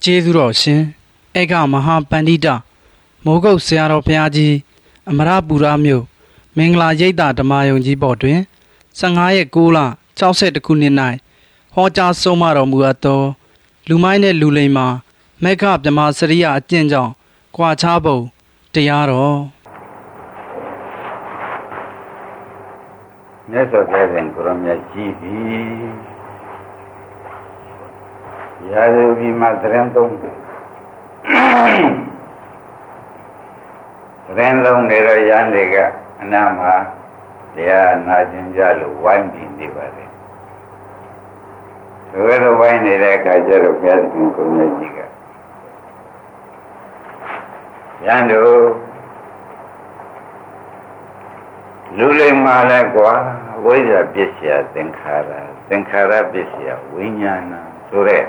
ကျေးဇူးတော်ရှင်ဧကမဟာပန္တိတမိုးကုတ်ဆရာတော်ဘုရားကြီးအမရပူရမြို့မင်္ဂလာရိပ်သာဓမ္မယုံကြီးပေါ်တွင်15ရက်6လ62ခုနှစ်၌ဟောကြားဆုံးမတော်မူအပ်သောလူမိုင်းနဲ့လူလိမ်မှာမေဃဗြဟ္မာစရိယအကျင့်ကြောင့်ကြွာချပုံတရားတော်မြတ်စွာဘုရားရှင်ကိုရောမြတ်ကြီးပြီရာဇဝီမှာသရင်သုံးသတင်းလုံးနေတော့ရန်တွေကအနာမှာတရားနာကျင်ကြလို့ဝိုင်းပြီးနေပါတယ်ဒီလိုဝိုင်းနေတဲ့အခါကျတော့ဘုရားရှင်ကိုမြတ်ကြီးကရန်တို့လူလိမ္မာလဲကွာဝိဇ္ဇာပစ္စယသင်္ခါရပစ္စယဝိညာဏဆိုတဲ့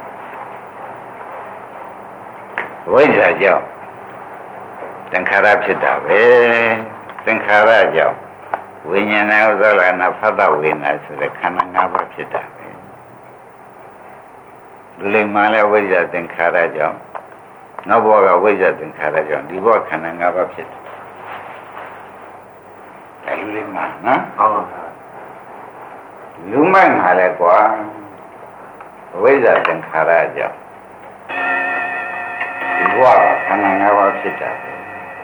ဝိဇ္ဇာကြောင့်သင်္ခါရဖြစ်တာပဲသင်္ခါရကြောင့်ဝိညာဏဥဒ္ဒလနာဖတ်တဝိညာဆိုတဲ့ခန္ဓာ၅ပါးဖြစ်တာပဲလူလိမ္မာလဲဝိဇ္ဇာသင်္ခါရကြောင့်နောက်ဘဝကဝိဇ္ဇာသင်္ခါရကြောင့်ဒီဘဝခန္ဓာ၅ပါးဖြစ်တယ်လူလိမ္မာနော်ဟုတ်ပါဘူးလူမိုက်မှာလဲကွာဝိဇ္ဇာသင်္ခါရကြောင့်ဒီဘဝခန္ဓာ၅ပါးဖြစ်တာပဲ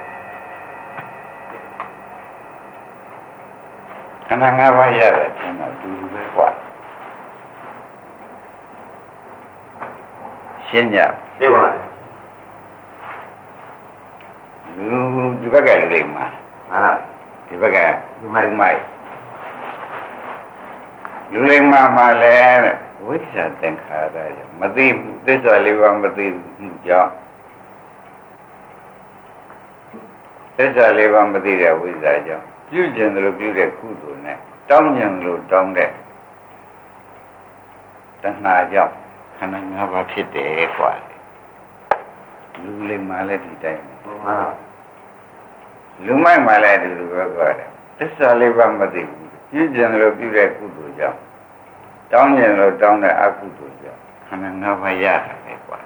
ခန္ဓာ၅ပါးရတဲ့အချိန်မှာတူတူပဲကွာရှင်းကြပြပါဒီဘက်ကလူလိမ္မာဒီဘက်ကလူမိုက်လူလိမ္မာမှာလည်းဝိဇ္ဇာသင်္ခါရကြောင့်မသိဘူးသစ္စာလေးပါးမသိဘူးကြောင့်သစ္စာလေးပါးမသိတဲ့ဝိဇ္ဇာကြောင့်ပြုကျင်တယ်လို့ပြုတဲ့ကုသိုလ်နဲ့တောင်းကျင်လို့တောင်းတဲ့တဏှာကြောင့်ခန္ဓာ၅ပါးဖြစ်တယ်ကွာလူလိမ္မာလည်းဒီတိုင်းလူမိုက်မှလည်းဒီလိုပဲကွာသစ္စာလေးပါးမသိဘူးပြုကျင်တယ်လို့ပြုတဲ့ကုသိုလ်ကြောင့်တောင်းကျင်လို့တောင်းတဲ့အကုသိုလ်ကြောင့်ခန္ဓာ၅ပါးရတယ်ပဲကွာ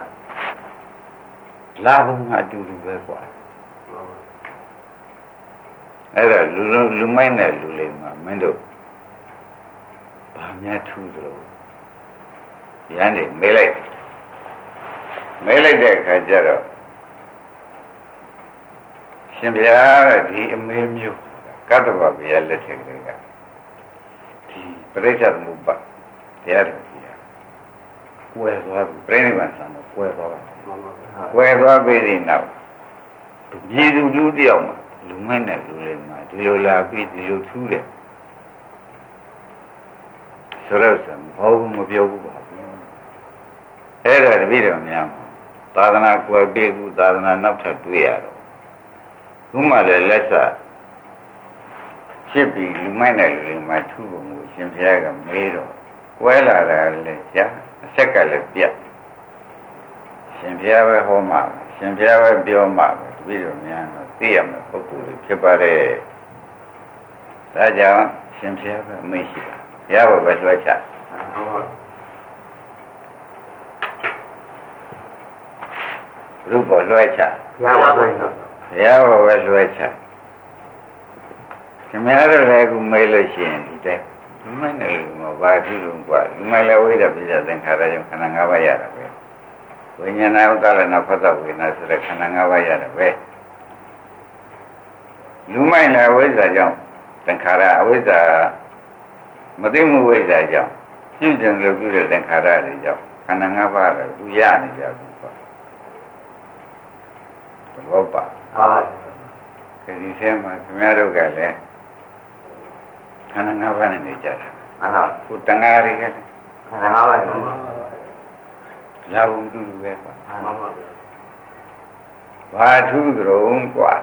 လာဘုံကအတူတူပဲကွာအဲ့ဒါလူမိုက်နဲ့လူလိမ္မာမင်းတို့ဘာများထူးသလဲရန်နေမေးလိုက်တဲ့အခါကျတော့ရှင်ဘုရားတဲ့ဒီအမေမျိုးကတ္တဗဗျာလက်ထက်ကလေးကဒီပရိစ္ဆေသမုပ္ပါတရားတော်ကြီးကွယ်သွားပြီပြိဋိဘံဆံတော့ကွယ်သွားပြီဒီနောက်ပြည်သူလူတယောက်မှာလူမိုက်နဲ့လူလိမ္မာဒီလိုလာပြီးဒီလိုထူးတယ်ဆိုတော့ဘာမှမပြောဘူးပါဘူးအဲ့ဒါတပည့်တော်များသာသနာကွယ်ပြီးဘူးသာသနာနောက်ထပ်တွေ့ရတော့ဘုမှလည်းလက်စဖြစ်ပြီးလူမိုက်နဲ့လူလိမ္မာထူးပုံကိုရှင်ဘုရားကမေးတော့ကွဲလာတာလည်းကြာအဆက်ကလည်းပြတ်ရှင်ဘုရားပဲဟောမှာရှင်ဘုရားပဲပြောမှာပဲတပည့်တော်များတော့သိရမယ်ပုဂ္ဂိုလ်တွေဖြစ်ပါတယ်ဒါကြောင့်ရှင်ဘုရားပဲအမိန့်ရှိတာဘုရားဘယ်လွှဲချရုပ်ပေါ်လွှဲချဘုရားဘယ်လွှဲချခင်ဗျားတို့လည်းအခုမေးလို့ရှိရင်ဒီတဲ့လူမိုက်နဲ့လူမဘာကြည့်လို့กว่าလူမိုက်လည်းဝိဒပိစ္ဆသင်္ခါရကြောင့်ခန္ဓာ၅ပါးရတာပဲဝိညာဏဥဒ္ဒလနာဖတ်တဝိညာဏဆိုတဲ့ခန္ဓာ၅ပါးရတာပဲလူမိုက်လည်းဝိဇ္ဇာကြောင့်သင်္ခါရအဝိဇ္ဇာမသိမှုဝိဇ္ဇာကြောင့်ရှင်းကျင်လို့ပြုတဲ့သင်္ခါရတွေကြောင့်ခန္ဓာ၅ပါးလည်းသူရနေကြဘူးပေါ့ဘောပါဒီထဲမှာခင်ဗျားတို့ကလည်းခန္ဓာ၅ပါးနဲ့နေကြတာခုတဏှာတွေကလည်းခန္ဓာ၅ပါးနဲ့လာဘူးတူတူပဲပါဘာထူးကြုံกว่า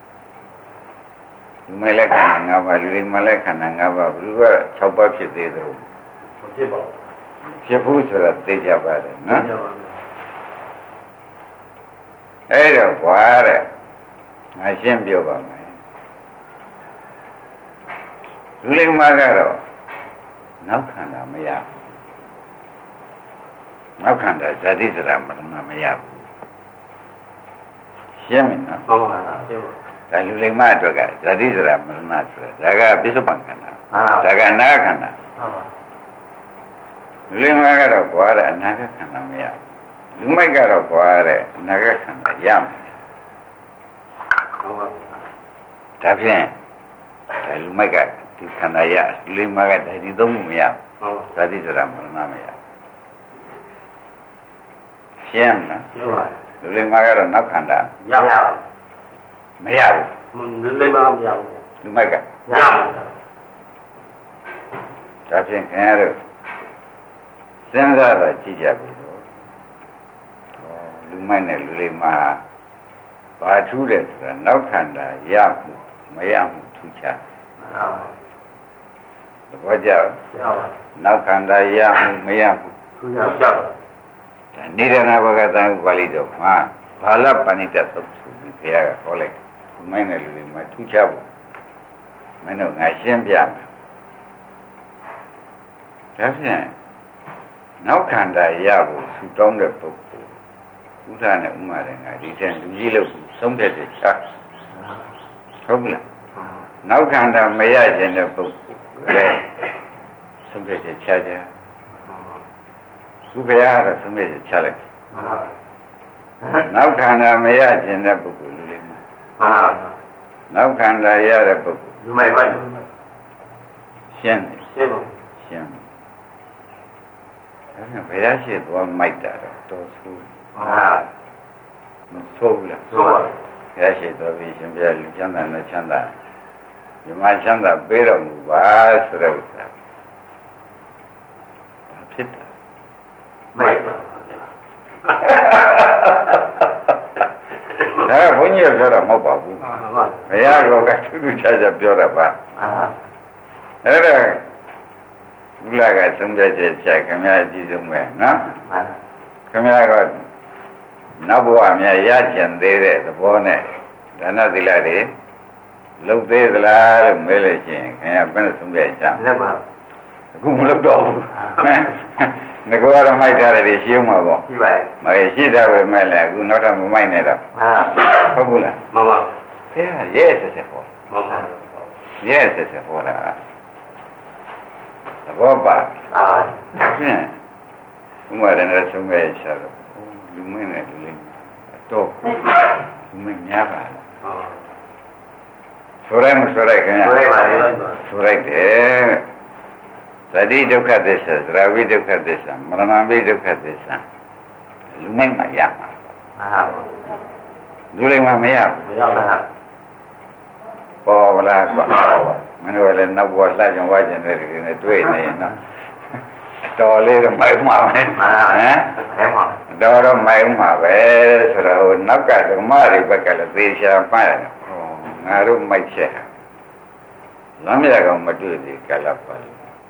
ဒီမဲ့လည်းခန္ဓာ၅ပါးလူတွေမှလည်းခန္ဓာ၅ပါးဘယ်လိုက6ပါးဖြစ်သေးတယ်ဖြစ်ပါဘူးဖြစ်ဘူးဆိုတာသိကြပါတယ်နော်အဲ့တော့ကွာတဲ့ငါရှင်းပြောပါမယ်လူလိမ္မာကတော့နောက်ခန္ဓာမရနောက်ခန္ဓာဇာတိစရာမရဏမရဘူးရှင်းပြီနော်ဟုတ်ပါဘူးရှင်းပါဒါလူလိမ္မာအတွက်ကဇာတိစရာမရဏဆိုတာဒါကပစ္စုပန်ခန္ဓာဒါကနာခန္ဓာဟုတ်ပါလူလိမ္မာကတော့ကွာတဲ့အနာဂတ်ခန္ဓာမရလူမိုက်ကတော့ကွာတဲ့အနာဂတ်ခန္ဓာရမယ်ဟုတ်ပါဒါဖြင့်ဒါလူမိုက်ကဒီခန္ဓာရလူလိမ္မာကဒါဒီသုံးမှုမရဟုတ်ဇာတိစရာမရဏမရရှင်းနော်ဟုတ်ပါလူလိမ္မာကတော့နောက်ခန္ဓာရပါမရဘူးလူလိမ္မာမရဘူးလူမိုက်ကရပါဒါဖြင့်ခင်ဗျားတို့စဉ်းစားတော့ကြည့်ကြပြီတော့လူမိုက်နဲ့လူလိမ္မာဘာထူးတယ်ဆိုတာနောက်ခန္ဓာရမှုမရမှုထူးခြားသဘောကျနောက်ခန္ဓာရမှုမရမှုထူးခြားကြောက်ဒါနိဒနာဘဂတံဥပါဠိတော်မှာဘာလပဏိတသုတ်ဆိုပြီးဘုရားကဟောလိုက်လူမိုက်နဲ့လူလိမ္မာထူးခြားဖို့မင်းတို့ငါရှင်းပြမယ်ဒါဖြင့်နောက်ခန္ဓာရဖို့ဆူတောင်းတဲ့ပုဂ္ဂိုလ်ဥဒ္ဒနဲ့ဥမာတယ်ငါဒီတဲ့လူကြီးလို့သုံးတဲ့ချာဟုတ်ပြီလားနောက်ခန္ဓာမရခြင်းတဲ့ပုဂ္ဂိုလ်လည်းသုံးတဲ့ချာချာသူဘုရားကတော့သုံးတဲ့ချာလိုက်နောက်ခန္ဓာမရခြင်းတဲ့ပုဂ္ဂိုလ်လူလေးမှာနောက်ခန္ဓာရတဲ့ပုဂ္ဂိုလ်လူမိုက်ပါရှင်းတယ်ရှင်းပါရှင်းဘယ်ရရှိသွားမိုက်တာတော့ဆိုးမဆိုးဘူးလားဆိုးပါဘယ်ရရှိသွားပြီရှင်ပြလူချမ်းသာနဲ့ချမ်းသာဒီမှာချမ်းသာပေးတော်မူပါဆိုတဲ့ဥစ္စာဘာဖြစ်တာမိုက်ပါဒါဘုန်းကြီးပြောတာမဟုတ်ပါဘူးဘုရားကထူးထူးခြားခြားပြောတာပါအဲ့ဒါဘုရားကသုံးတဲ့ချက်ခင်ဗျားအကြည့်ဆုံးပဲနော်ခင်ဗျားကနောက်ဘဝများရကြံသေးတဲ့သဘောနဲ့ဒါနသီလတွေလုပ်သေးသလားလို့မေးလို့ရှိရင်ခင်ဗျားဘယ်နဲ့သုံးတဲ့ချမ်းလက်ပါအခုမလုပ်တော့ဘူးငါကတော့မိုက်ထားတယ်ရှင်းမှာပေါ့ရှိပါရဲ့မရှိတာပဲမဲ့လေအခုနောက်တော့မမိုက်နဲ့တော့ဟုတ်ဘူးလားမှန်ပါဘယ်ရဲဆက်ဆက်ဟောမှန်ပါရဲဆက်ဆက်ဟောတာသဘောပါဖြင့်ဥမာရနဲ့ဆုံးခဲ့ချတော့လူမင်းနဲ့လူလေးတော့လူမင်းများပါဆိုရဲမဆိုရဲခင်ဗျာဆိုရဲပါလေဆိုရိုက်တယ်သတိဒုက္ခသစ္စာသရဝိဒုက္ခသစ္စာမရဏမိဒုက္ခသစ္စာလူမင်းမရမှာလူလေးမှမရဘူးမရပါဘူးပေါ်လာကွာမင်းတို့လည်းနောက်ဘဝလှကြံဝါကြံတဲ့တွေနဲ့တွေ့နေရင်တော့တော်လေးတော့မိုက်မှာပဲဟမ်တော့မိုက်မှာပဲဆိုတော့နောက်ကဓမ္မတွေဘက်ကလည်းသေချာမှတ်ရတယ်ငါတို့မိုက်ချက်လမ်းမြကောင်မတွေ့သေးကလပ်ပါ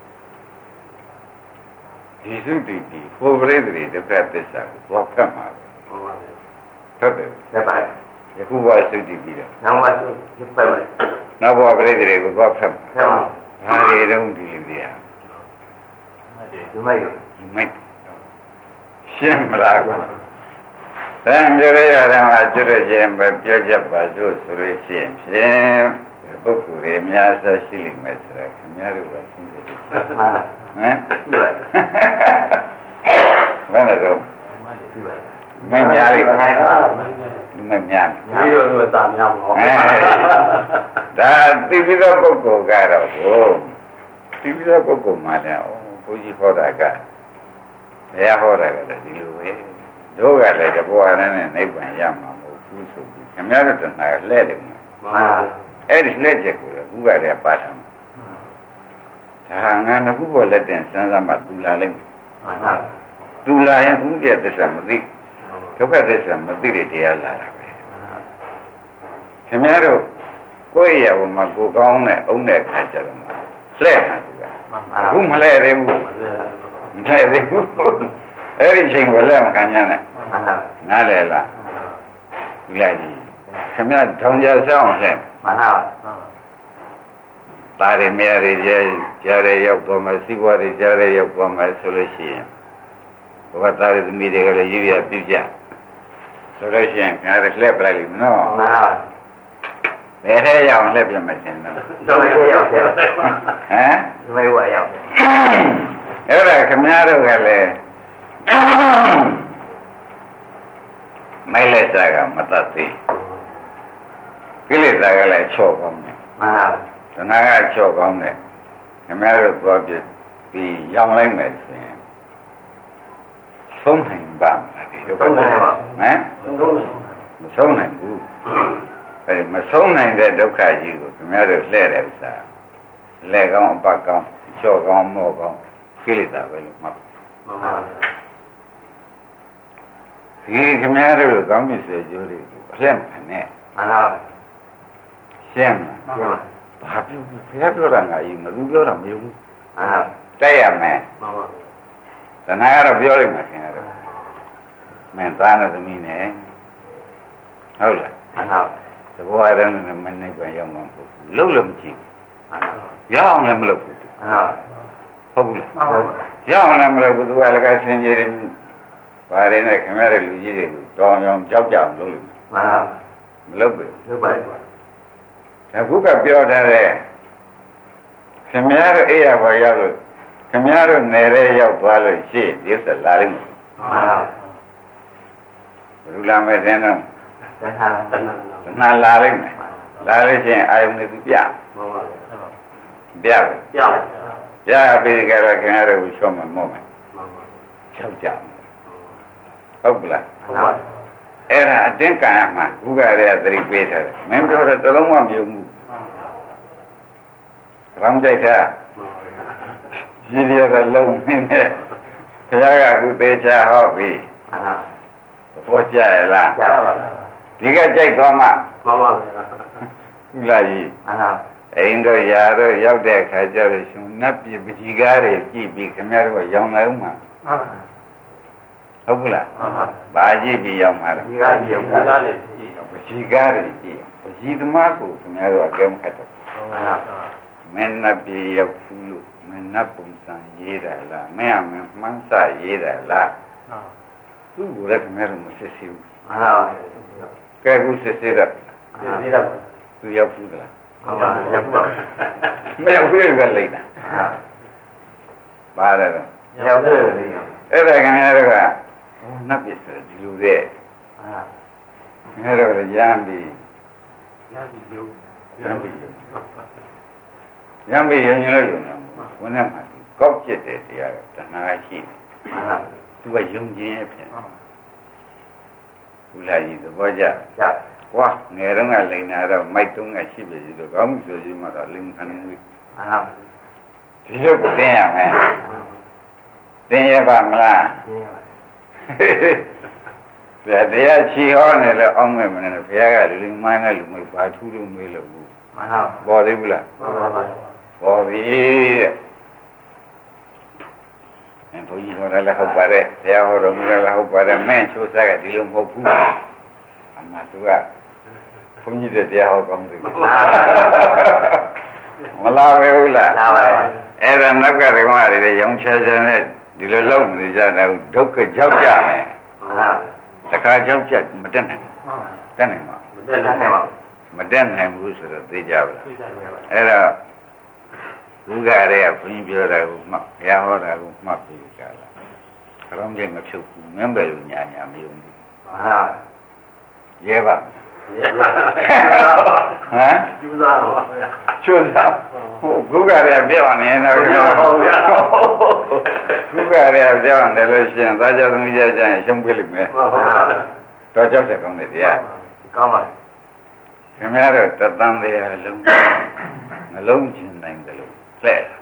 ဒီစုတည်ဒီဟိုပရိသေဒုက္ခသစ္စာကိုဘောဖတ်မှာဟုတ်တယ်လက်ပါယခုဘဝစုတည်ပြီးတော့နောက်ဘဝစုတည်ပဲနောက်ဘဝပရိသေတွေကိုဘောဖတ်မှာဟုတ်ပါဘာတွေတုံးဒီလူတွေဟာဒီမိုက်ရှင်းမလားကွာတန်ကြရရတယ်မှာကျွတ်ခြင်းပဲပြောချက်ပါစို့ဆိုလို့ရှိရင်ဖြင့်ပုဂ္ဂိုလ်တွေအများစွာရှိလိမ့်မယ်ဆိုတော့ခင်ဗျားတို့ကသိနေတယ်ဟမ်ဘယ်နဲ့တော့မင်းများလိမ့်မယ်လူမများဒီလိုတာများမှာဒါသိပြီးသောပုဂ္ဂိုလ်ကတော့သိပြီးသောပုဂ္ဂိုလ်မှလည်းဘုရားဟောတာကဘုရားဟောတာကလည်းဒီလိုပဲတို့ကလည်းတဘောရနဲ့နိဗ္ဗာန်ရမှာမဟုတ်ဘူးဆိုပြီးခင်ဗျားတို့တဏှာလှဲ့တယ်မှာအဲ့ဒီလှဲ့ချက်ကိုဘုရားလည်းပါထားမှာဒါငါနှစ်ခုပေါ်လက်တင်စမ်းစမ်းမှသူလာလိမ့်မယ်သူလာရင်ဥပ္ပယသစ္စာမသိဒုက္ခသစ္စာမသိတဲ့တရားလာတာပဲခင်ဗျားတို့ကိုယ့်ရဲ့ဘုံမှာကိုကောင်းတဲ့အုံးတဲ့ခါကြတော့လှဲ့တာသူကအခုမလှဲ့သေးဘူးမလှဲ့သေးဘူးအဲ့ဒီချိန်ကိုလက်မခံညာနဲ့နားလေလားဒီလိုက်ကြီးခင်ဗျားထောင်ကြဆောင်လှဲ့မှန်ပါသားရမြရည်ကြားရရောက်သွားမယ်စီးပွားတွေကြားရရောက်သွားမယ်ဆိုလို့ရှိရင်ဘုဘာသာရေးသမီးတွေကလည်းရွရပြပြဆိုလို့ရှိရင်ခင်ဗျားတို့လှည့်ပလိုက်လိမ့်မယ်နော်မှန်ပါဘယ်ထဲရောက်လှည့်ပြမယ်ရှင်နော်တော့ไม่ရောက်တယ်ဟမ်ไม่ว่าရောက်တယ်အဲ့ဒါခင်ဗျားတို့ကလည်းမိုက်လက်စားကမတတ်သေးကိလေသာကလည်းချော့ကောင်းတယ်မှန်ပါတဏှာကချော့ကောင်းတယ်ခင်ဗျားတို့သွားပြပြီးရောင်းလိုက်မယ်ဆိုရင်ဆုံးနိုင်ပါမလားဒီလိုဆုံးနိုင်ပါဟမ်မဆုံးနိုင်ဘူးအဲမဆုံးနိုင်တဲ့ဒုက္ခကြီးကိုခင်ဗျားတို့လှည့်တယ်ဥစ္စာလက်ကောင်းအပတ်ကောင်းချော့ကောင်းမော့ကောင်းကိလေသာပဲလို့မှတ်မှန်ပါဒီခင်ဗျားတို့ကောင်းပြီစေကြိုးလေးကိုအလှည့်မနဲ့မှန်ပါရှင်းလားရှင်းပါဘာပြောဘုရားပြောတာငါကြီးမသူပြောတာမယုံဘူးတိုက်ရမယ်မှန်ပါတဏှာကတော့ပြောလိုက်မှခင်ဗျားတို့မင်းသားနဲ့သမီးနဲ့ဟုတ်လားမှန်ပါသဘောရတဲ့မနေ့ကရောက်မှမဟုတ်ဘူးလုံးလုံးမကြည့်ရအောင်လည်းမလုပ်ဘူးဟုတ်ဘူးလားရအောင်လည်းမလုပ်ဘူးသူကလည်းကဆင်းရဲတယ်ဘာတွေနဲ့ခင်ဗျားတို့လူကြီးတွေကိုတောင်းအောင်ကြောက်ကြအောင်လုပ်လို့မှန်ပါမလုပ်ဘူးလုပ်ပါအခုကပြောထားတဲ့ခင်ဗျားတို့အေးရပါရောက်လို့ခင်ဗျားတို့နယ်ရဲရောက်သွားလို့ရှိဒီစလာလိမ့်မယ်မှန်ပါဘယ်လိုလာမယ်တဲ့နော်တဏှာလာလိမ့်မယ်လာလို့ရှိရင်အာယုန်တွေပြမှန်ပါပြပြီးကြတော့ခင်ဗျားတို့ကိုချောမယ်မော့မယ်မှန်ပါချောက်ကြမယ်ဟုတ်ကလားဟုတ်ပါအဲ့ဒါအတင်းကံရမှာဘုရားရဲ့သတိပေးထားတယ်မင်းပြောတဲ့တလုံးမမြုံဘူးရောင်းကြိုက်တာရည်ရတဲ့လုံးနေနဲ့ဘုရားကအခုသေးချာဟောပြီဘောကြရလားကြားပါဒီကကြိုက်သွားမှမှန်ပါဟုတ်လားကြီးအိမ်တို့ຢာတို့ရောက်တဲ့အခါကျတော့ရှင်နတ်ပြည်ပကြီးကားတွေကြည့်ပြီးခင်ဗျားတို့ရောင်းလိုက်ဦးမှာဟုတ်ကလားဘာကြည့်ပြီးရောက်မှာလဲဒီကားကြီးဘုရားလေးကြည့်ပကြီးကားတွေကြည့်ပကြီးသမားကိုခင်ဗျားတို့အကဲမခတ်တော့မင်းနတ်ပြည်ရောက်ဘူးလို့မင်းနတ်ပုံစံရေးတယ်လားမင်းအမမှန်းစရေးတယ်လားသူ့ကိုလည်းခင်ဗျားတို့မစစ်စီဘူးကဲခုစစ်စစ်တော့သူရောက်ဘူးလားဟုတ်ပါရောက်ပါမရောက်ဘူးကလိုက်တာပါတယ်ရောက်တယ်အဲ့ဒါခင်ဗျားတို့ကနတ်ပြည်ဆိုဒီလိုတဲ့ခင်ဗျားတို့ရမ်းပြီးရမ်းပြီးရုံလို့ရုံတော့ဝန်းထဲမှာကောက်ကျစ်တဲ့တရားကတဏှာရှိတယ်သူကယုံကြည်ရဲ့ဖြစ်ဘုရားကြီးသဘောကျကွာငယ်တော့ကလိန်နာတော့မိုက်တုံးကရှိပြီဆိုတော့ကောင်းမှုဆိုကြီးမှတော့လိန်ခံနေပြီဒီလိုတင်ရမယ်တင်ရပါမလားတရားချီဟောနေလို့အောင်းမဲ့မနေဘုရားကလူမှန်းတဲ့လူမျိုးဘာထူးလို့မေးလို့ဘူးပေါ်သေးဘူးလားပေါ်ပြီတဲ့ဘုန်းကြီးဟောတယ်လည်းဟုတ်ပါတယ်ဘုရားဟောတော်မူတယ်လည်းဟုတ်ပါတယ်မင်းချိုးစားကဒီလိုမဟုတ်ဘူးအမှသူကဘုန်းကြီးတရားဟောကောင်းတယ်မလာဘူးလားလာပါဘူးအဲ့ဒါနောက်ကဓမ္မတွေရောင်ချာချာနဲ့ဒီလိုလုပ်နေကြတယ်ဒုက္ခကြောက်ကြမယ်တခါကြောက်ကြမတက်နိုင်တက်နိုင်မှာမတက်နိုင်ပါမတက်နိုင်ဘူးဆိုတော့သိကြပါလားအဲ့တော့ဘုရားရဲ့ဘုန်းကြီးပြောတာကိုမှတ်ဘုရားဟောတာကိုမှတ်ပြီးကြလားခလုံးကျမဖြုတ်ဘူးမင်းပဲလို့ညာမယုံဘူးရဲပါဟမ်ကျူးစားပါဗျာကျူးစားဟုတ်ဘုရားရဲ့ပြောနေတော့ဟုတ်ဗျာဘုရားရဲ့ပြောနေလို့ရှိရင်သာကြသမီးကြကြရင်ရှုံးပြလိမ့်မယ်ဟုတ်ပါဘူးတော့ကြောက်တယ်ကောင်းတယ်တရားကောင်းပါခင်ဗျားတို့တသံတရားလုံးနှလုံးကျင်နိုင်တယ်လို့လှဲ့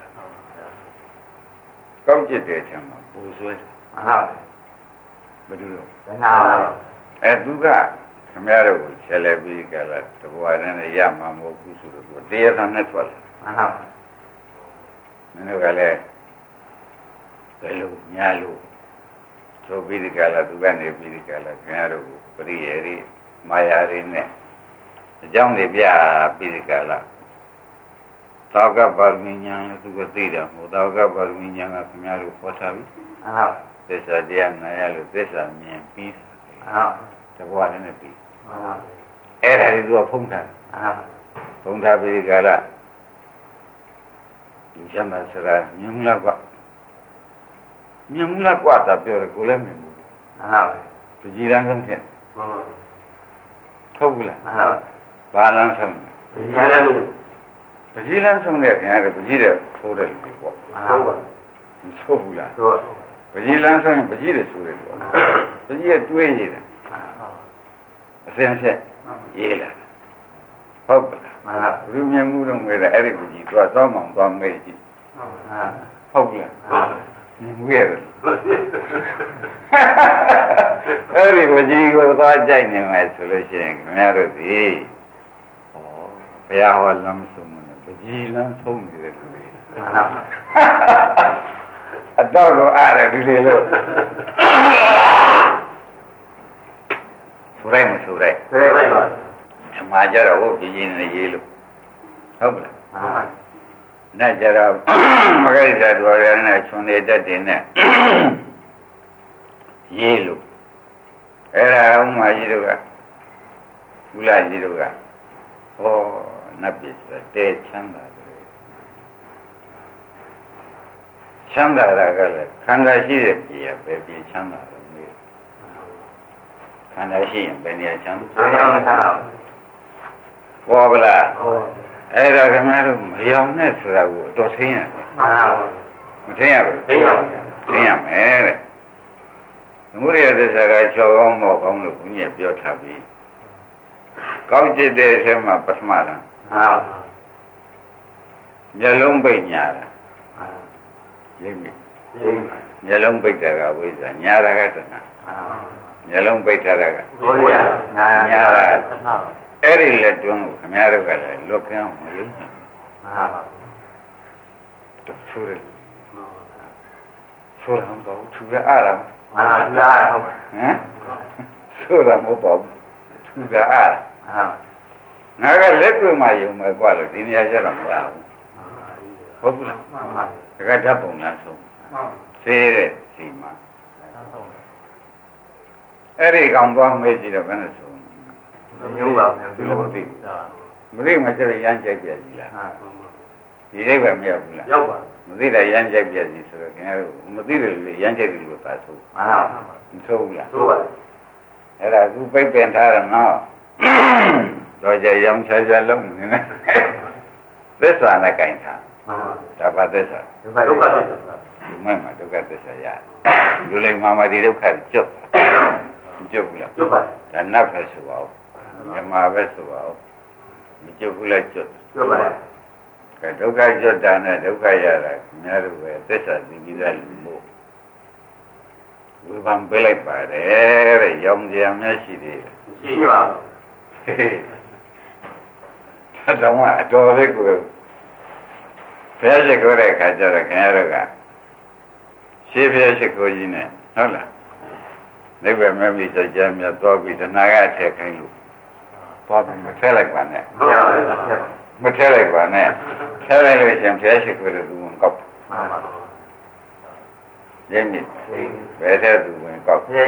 ကောင်းကျစ်တဲ့အချိန်မှာပူဆွဲဟုတ်ဘယ်လိုလဲတဏှာသူကခင်ဗျားတို့ကိုချက်လဲပြီးကြလားတဘွားနဲ့ရမှာမဟုတ်ဘူးဆိုတော့တရားသံနဲ့ထွက်လာဟုတ်မင်းတို့ကလည်းဘယ်လိုညာလို့ဆိုပြီးဒီကလာသူကနေပြီးဒီကလာခင်ဗျားတို့ကိုပရိယေရိမာယာရိနဲ့အကြောင်းတွေပြပြီးဒီကလာသောကပါရမီညာသူကသိတယ်ဟိုသောကပါရမီညာကခင်ဗျားတို့ဟောထားပြီဟုတ်သစ္စာတရားနာရလို့သစ္စာမြင်ပြီးတဘွားနဲ့ပြီးအဲ့ဒါတွေသူကဖုံးထားဖုံးထားပြီးကြလားဒီချမ်းသာစရာမြင်လားကွာမြင်လားကွာတာပြောတယ်ကိုလည်းမြင်ဘူးပကြီးလန်းဆုံးဖြစ်ဟုတ်ဘူးလားဘာလန်းဆုံးပကြီးလန်းဆုံးတဲ့ခင်ဗျားတို့ပကြီးတဲ့ဆိုးတယ်လို့ပေါ့ဟုတ်ပါဆိုးဘူးလားပကြီးလန်းဆုံးပကြီးတဲ့ဆိုးတယ်ပေါ့ပကြီးရဲ့တွေးရည်တယ်အစင်ဆက်ရေးလာဟုတ်ပါလားဘုရားမြင်မှုတော့ငွေတယ်အဲ့ဒီပကြီးသွားသွားမှသွားမေးကြည့်ဟုတ်ပြီလားမြင်မှုရတယ်အဲ့ဒီပကြီးကိုသွားကြိုက်နေမယ်ဆိုလို့ရှိရင်ခင်ဗျားတို့ဒီဘုရားဟောလမ်းဆုံးတယ်ပကြီးလမ်းဆုံးနေတယ်လို့အတော့တော့အားတယ်ဒီလိုလို့ဆိုရိုက်မဆိုရိုက်အမှားကြတော့ဟုတ်ကြီးကြီးနေရေးလို့ဟုတ်ပါလားနဲ့ကြတော့မကိစ္စတော်ရနဲ့ခြုံနေတတ်တယ်နဲ့ရေးလို့အဲ့ဒါဥမာကြီးတို့ကကုလကြီးတို့ကဟောနတ်ပြည်ဆိုတဲချမ်းသာတယ်ချမ်းသာတာကလည်းခန္ဓာရှိတဲ့ပြည်ရပဲပြည်ချမ်းသာတယ်မျိုးခန္ဓာရှိရင်ဘယ်နေရာချမ်းသာဘောဗလားအဲ့ဒါခင်ဗျားတို့မရောင်နဲ့ဆိုတာကိုတော့သိရတယ်မသိရဘူးသိရမယ်တဲ့သမုဒိယသစ္စာကချောကောင်းတော့ကောင်းလို့ဘုရားပြောထားပြီးကောင်းจิตတဲ့အထဲမှာပထမလားမျက်လုံးပိတ်ညာတာရိပ်မိမျက်လုံးပိတ်တာကဝိဇ္ဇာညာတာကတဏှာမျက်လုံးပိတ်ထားတာကညာတာအဲ့ဒီလက်တွန်းကိုခင်ဗျားတို့ကလည်းလွတ်ကင်းမလို့တော့ဆိုရဆိုရအောင်တော့သူရအားလားဟုတ်ဟမ်ဆိုရမဟုတ်ပါဘူးသူရအားငါကလက်တွေ့မှယုံမယ်กว่าလို့ဒီနေရာကျတော့မရဘူးဟုတ်ဘူးလားတကယ်ဓာတ်ပုံလားဆုံးသေးတဲ့စီမှာအဲ့ဒီကောင်သွားမေးကြည့်တော့ဘယ်နဲ့ဆုံးမျိုးပါသူလည်းမသိဘူးမသိမှကျတော့ရမ်းကြိုက်ပြစီလားဒီအိဗယ်မရောက်ဘူးလားရောက်ပါမသိတာရမ်းကြိုက်ပြစီဆိုတော့ခင်ဗျားတို့မသိတယ်လို့ရမ်းကြိုက်တယ်လို့သာဆိုမှန်ပါမဆိုးဘူးလားဆိုးပါအဲ့ဒါသူပိတ်ပင်ထားတယ်နော်တော့ကြရောင်ချာချာလုံးနေတယ်သစ္စာနဲ့ကြိုင်ထားဒါပါသစ္စာဒုက္ခသစ္စာဒီမဲ့မှာဒုက္ခသစ္စာရတယ်လူလိမ္မာမဒီဒုက္ခကျွတ်ဘူးလားကျွတ်ပါဒါနတ်ပဲဆိုပါဦးမြမပဲဆိုပါဦးမကျွတ်ဘူးလားကျွတ်ပါကဲဒုက္ခကျွတ်တာနဲ့ဒုက္ခရတာခင်ဗျားတို့ပဲသစ္စာသိပြီးသားလူမို့ဝေဖန်ပေးလိုက်ပါတယ်တဲ့ရောင်ကြံများရှိသေးတယ်ရှိပါဘူးတော့အတော်လေးကိုဘယ်ရှိခိုးတဲ့ခါကျတော့ခင်ဗျားတို့ကရှေးဖျက်ရှိခိုးကြီးနဲ့ဟုတ်လားနိဗ္ဗာန်မမိစကြမြတ်သွားပြီးတဏှာကထည့်ခိုင်းလို့သွားပြီးမထည့်လိုက်ပါနဲ့မထည့်လိုက်ပါနဲ့ထည့်လိုက်လို့ရှင်ဖျက်ရှိခိုးတဲ့သူဝင်ကောက်ရင်းနေဘယ်တဲ့သူဝင်ကောက်ဖျက်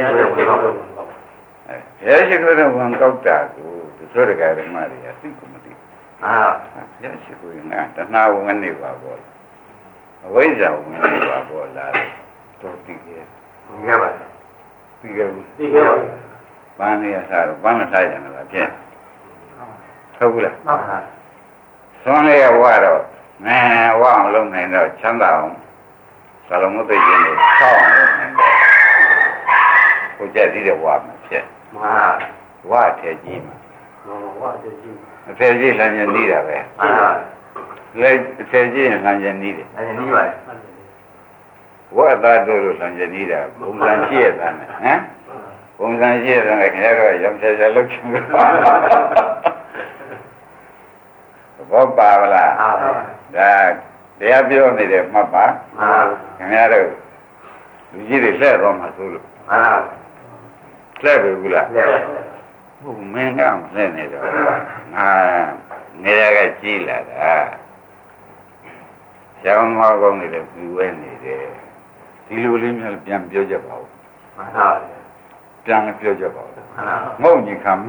ရှိခိုးတဲ့ဝင်ကောက်တာကိုသူတို့တကယ်မှတွေအသိကိုမသိဖျက်ရှိခိုးရင်တဏှာဝင်နေပါဘောအဝိဇ္ဇာဝင်နေပါဘောလားတော့သိခဲ့ပါပြီးကြဘူးပြီးကြပါပန်းနေရစားတော့ပန်းမထားကြဘူးလားဖြင့်ဟုတ်ဘူးလားဟုတ်ပါသွန်လေးဝါတော့မဲဝအောင်လုပ်နိုင်တော့ချမ်းသာအောင်သာလမုတ်သိခြင်းကိုဆောက်အောင်လုပ်နိုင်တော့ကိုကြက်သေးတယ်ဝါမှာဖြင့်ဝါထဲကြီးမှာဝါထဲကြီးအထဲကြီးလမ်းကျင်နေတာပဲလက်အထဲကြီးလမ်းကျင်နေတယ်လမ်းကျင်နေပါလေဝတ်သားတို့လို့ဆံကျင်နေတာပုံစံရှိရတာနဲ့ဟမ်ပုံစံရှိရတာနဲ့ခင်ဗျားတို့ရောင်ချာချာလုပ်ချင်လို့ဘောပါလားဒါတရားပြောနေတယ်မှတ်ပါခင်ဗျားတို့လူကြီးတွေလှည့်တော့မှဆိုလို့လှည့်ပြီဘူးလားဟုတ်မင်းကလှည့်နေတော့နေရကကြီးလာတာကျောင်းမောင်းကောင်းနေတယ်ပြီးဝဲနေတယ်ဒီလိုလေးများပြန်ပြောကြပါဦးမှန်ပါဗျာပြန်ပြောကြပါဦးမှန်ပါငုံညီခံဟမ်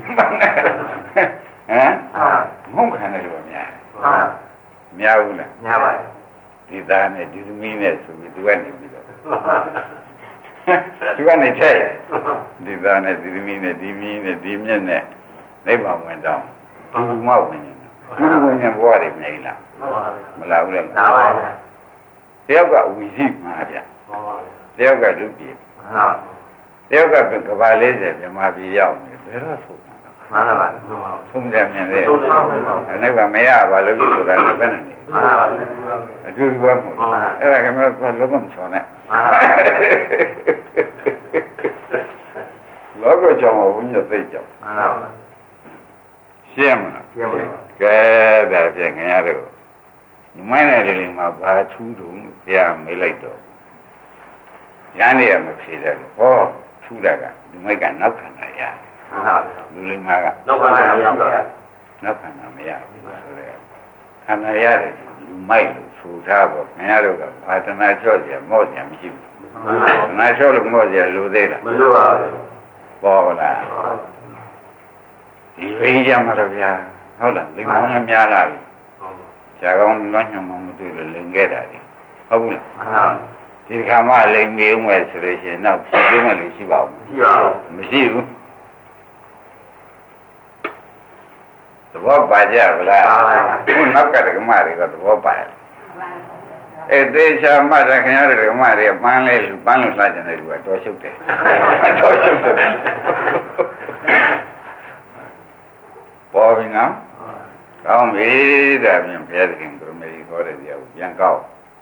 ငုံခံတယ်လို့များမှန်ပါများဘူးလားညာပါဒီသားနဲ့ဒီသမီးနဲ့ဆိုပြီးသူကနေပြီးတော့သူကနေထက်ဒီသားနဲ့ဒီသမီးနဲ့ဒီမီးနဲ့ဒီမြက်နဲ့နိဗ္ဗာန်ဝင်တော့ဒီမဝင်ရင်ဒီဝင်ရင်ဘဝတွေမြင်လားမှန်ပါမလာဘူးလေနာပါဗျာတယောက်ကဝီစီမှာဗျမှန်ပါတယောက်ကလူပြည်မှန်ပါတယောက်ကကဘာ40မြန်မာပြည်ရောက်နေဘယ်တော့ဆုံးမှာမှန်ပါဆုံးတယ်မြင်တယ်အဲ့ဒါကမရပါလို့ဆိုတာလည်းပဲနေမှန်ပါအတူတူပဲမို့အဲ့ဒါကမှလောကမချောနဲ့လောကကြောင့်ဘုညသိကြောင့်မှန်ပါရှင်းမလားရှင်းပါကဲဒါဖြင့်ခင်ဗျားတို့ဒီမိုင်းတဲ့လူမှာဘာထူးတုံးဘုရားမေးလိုက်တော့ရန်နေရမဖြေတယ်ဟောထူးတာကဒီမိုက်ကနောက်ခံတာရမှန်ပါလူလိမ္မာကလောကမှာရောက်တာနောက်ခံတာမရဘူးဆိုတော့ခန္ဓာရတယ်လူမိုက်လို့ဆိုထားပေါ့ခင်ဗျားတို့ကဘာတနာချော့ကြမော့ကြမရှိဘူးတနာချော့လို့မော့ကြလူသေးလားမလို့ပါဘူးပေါ်လားဒီဝိညာဉ်မှာတော့ဗျာဟုတ်လားလိမ္မာနဲ့များလာပြီဆရာကောင်းလွှမ်းညွှန်မှမတွေ့လို့လိမ်ခဲ့တာလေဟုတ်ဘူးလားမှန်ပါဒီခါမှလိမ်နေဦးမယ်ဆိုလို့ရှိရင်တော့ဖြေပေးမယ်လို့ရှိပါဦးရှိပါဘူးမရှိဘူးသဘောပါကြဗလားခုနောက်ကဓမ္မတွေကသဘောပါတယ်အဲ့တေချာမှတ်တဲ့ခင်ဗျားတို့ဓမ္မတွေပန်းလဲလူပန်းလို့လှကြတယ်လူကတော့ရှုပ်တယ်တော့ရှုပ်တယ်ပေါ်ပြီနော်ကောင်းပြီဒါပြင်ဘုရားသခင်ဘုရားမေကြီးခေါ်တဲ့တရားကိုပြန်ကောက်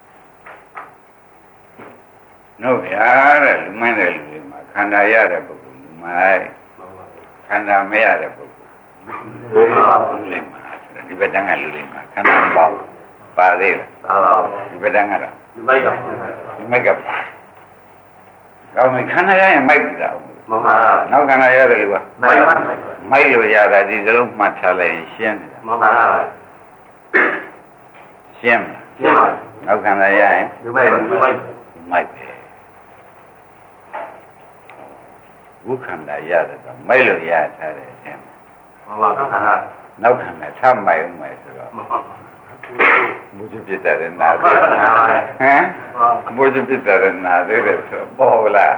နှုတ်ရတဲ့လူမိုင်းတဲ့လူတွေမှာခန္ဓာရတဲ့ပုဂ္ဂိုလ်လူမိုင်းခန္ဓာမရတဲ့ပုဂ္ဂိုလ်လူလိမ္မာဒီဘက်တန်းကလူလိမ္မာခန္ဓာမပေါ့ပါသေးလားပါပါဒီဘက်တန်းကတော့ဒီမိုက်တော့ဒီမိုက်ကပါကောင်းပြီခန္ဓာရရင်မိုက်ပြီလားမှန်ပါနောက်ခန္ဓာရတယ်လူကမိုက်ပါမိုက်လို့ရတာဒီစလုံးမှတ်ထားလိုက်ရင်ရှင်းတယ်မှန်ပါရှင်းမလားရှင်းပါနောက်ခန္ဓာရရင်ဒီမိုက်ဒီမိုက်မိုက်ပဲဝုခန္ဓာရတယ်တော့မိုက်လို့ရထားတယ်အင်းမှန်ပါခန္ဓာနောက်ခန္ဓာထမိုက်ဦးမယ်ဆိုတော့မှန်ပါဘုဇပြစ်တယ်နာတယ်ဟမ်ဘုဇပြစ်တယ်နာတယ်ဆိုပေါ်လား